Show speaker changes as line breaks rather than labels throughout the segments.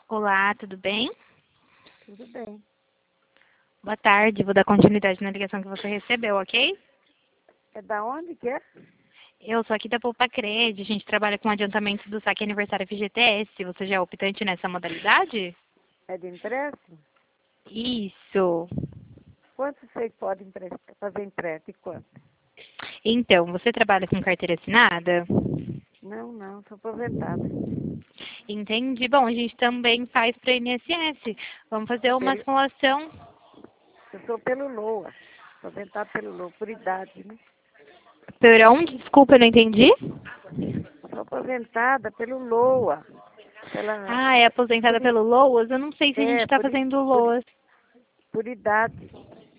Olá, tudo bem?
Tudo bem.
Boa tarde, vou dar continuidade na ligação que você recebeu, ok?
É da onde que é?
Eu sou aqui da Poupa Cred, a gente trabalha com adiantamento do saque aniversário FGTS. Você já é optante nessa modalidade?
É de empréstimo?
Isso.
Quanto vocês podem fazer empréstimo e quanto?
Então, você trabalha com carteira assinada?
Não, sou aposentada.
Entendi. Bom, a gente também faz para INSS. Vamos fazer uma
Pelo-
simulação.
Eu sou pelo LOA, aposentada pelo LOA, por idade, né?
Por onde? Desculpa, eu não entendi.
Sou aposentada pelo LOA,
Ah, é
por,
aposentada
i-
pelo LOAS? Eu não sei se a gente
é,
está fazendo
por, i-
LOAS.
por idade.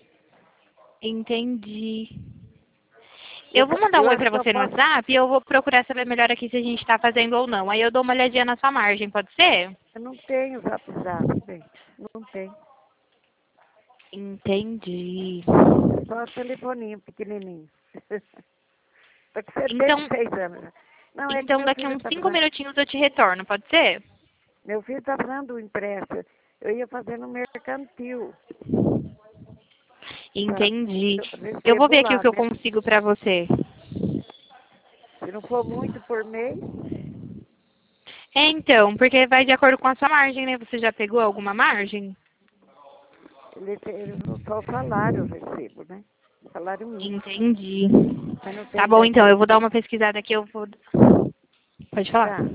Entendi.
Eu,
Eu vou
po-
mandar um
eu
oi
acho
pra
que eu
você no
posso,
WhatsApp e eu vou procurar saber melhor aqui se a gente tá fazendo ou não. Aí eu dou uma olhadinha na sua margem, pode ser?
eu não tenho zap, bem, não tenho.
Entendi.
É só telefoninho pequenininho. Tô com
Então,
76 anos. Já. Não, é que
então
meu
daqui
filho
uns
está
5
fazendo.
minutinhos eu te retorno, pode ser?
Meu filho está fazendo o empréstimo. Eu ia fazer no mercantil. Tá?
Entendi.
Eu
Eu vou
recebo
ver aqui o
lá,
que eu
né?
consigo pra você.
Se não for muito por mês,
É, então, porque vai de acordo com a sua margem, né? Você já pegou alguma margem?
ele só o salário eu recebo, né? Salário mínimo.
Entendi.
Mas não
Tá
tem
bom, então, eu vou dar
décimo.
uma pesquisada aqui, eu vou... Pode falar.
Tá,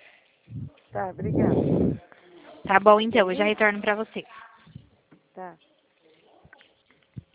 tá, obrigada.
Tá bom, então, eu já
Feliz?
retorno pra você.
Tá.